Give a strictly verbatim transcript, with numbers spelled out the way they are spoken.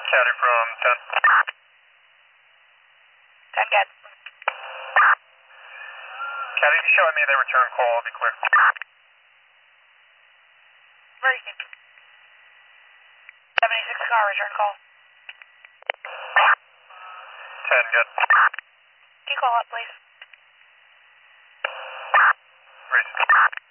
Caddy from ten. ten get. Caddy, if you show me the return call, I'll be clear. Emergency. seventy-six car return call. ten get. Can you call up, please? Race.